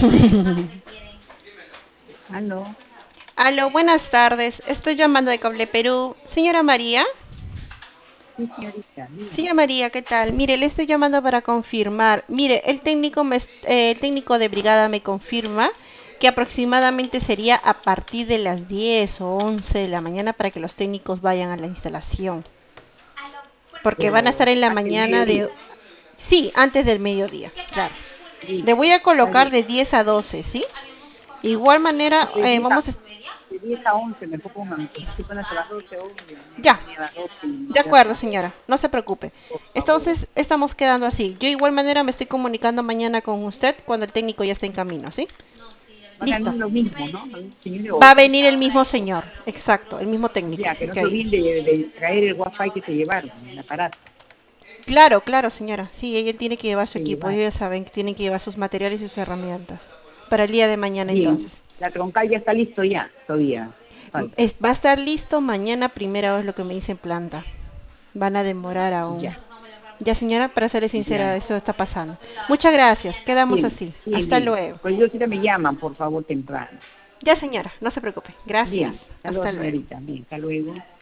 Aló, Aló, buenas tardes. Estoy llamando de Cable Perú. Señora María. sí, señorita, dígame. Señora María, ¿qué tal? Mire, le estoy llamando para confirmar. Mire, el técnico de brigada me confirma que aproximadamente sería a partir de las 10 o 11 de la mañana para que los técnicos vayan a la instalación. Porque van a estar Pero en la hasta el mañana mediodía. de... Sí, antes del mediodía, claro. Le Listo, voy a está colocar bien. de 10 a 12, ¿sí? Igual manera, No, de 10 a, vamos a... de 10 a 11 me pongan, porque si ponen hasta las 12, obvio. Me van a Ya, venir a las 12 y me de queda acuerdo, tarde. señora, no se preocupe. Por favor. Entonces, estamos quedando así. Yo igual manera me estoy comunicando mañana con usted cuando el técnico ya esté en camino, ¿sí? Van a Listo. venir lo mismo, ¿no? Algún señor y Va a otro. venir el mismo señor, exacto, el mismo técnico Ya, que no que se hay. olviden de traer el wifi que se llevaron, el aparato. Claro, claro, señora. Sí, ella tiene que llevar su Se equipo. llevaron. Ellos ya saben que tienen que llevar sus materiales y sus herramientas. Para el día de mañana Bien. entonces. La troncal ya está listo ya, todavía. Falta. Va a estar listo mañana primera vez lo que me dice en planta. Van a demorar aún. Ya, Ya, señora, para serle sincera, ya. eso está pasando. Muchas gracias. Quedamos Bien, así. bien, Hasta bien. luego. Pues yo sí me llaman, por favor, temprano. Ya, señora, no se preocupe. Bien, Gracias. hasta luego, Hasta luego. señorita. Bien, hasta luego.